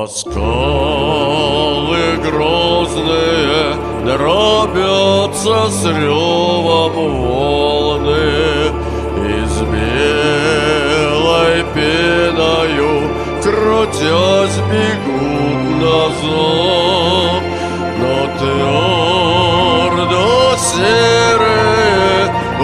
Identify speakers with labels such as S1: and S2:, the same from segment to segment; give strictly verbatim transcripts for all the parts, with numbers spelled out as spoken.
S1: А скалы грозные дробятся с ревом волны, и с белой пеною, крутясь, бегут назад. Но твердо серые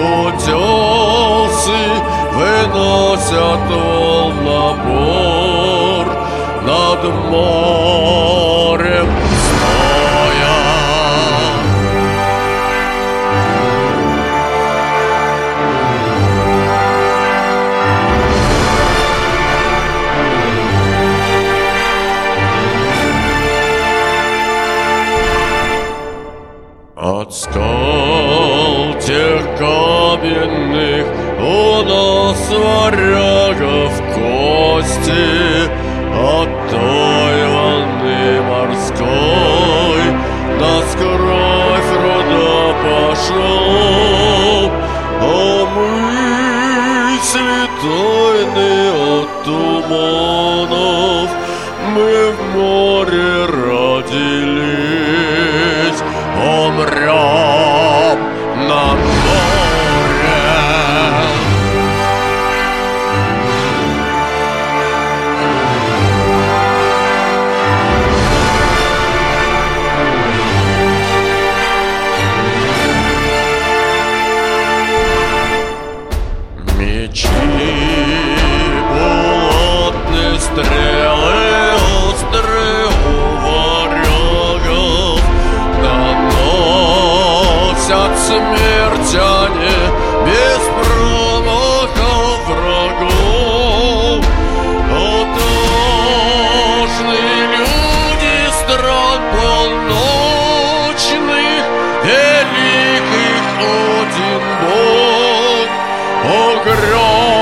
S1: утесы выносят волнобор над морем стоя. От скал тех каменных у нас варягов кости, от той волны морской нас кровь рода пошел. А мы святойны от туманов, мы в море родились, умрем на море. Мечи, булатные стрелы острые у варягов наносят смерть они без промаха врагов. Отважные люди стран полночных, великих один Бог, огрём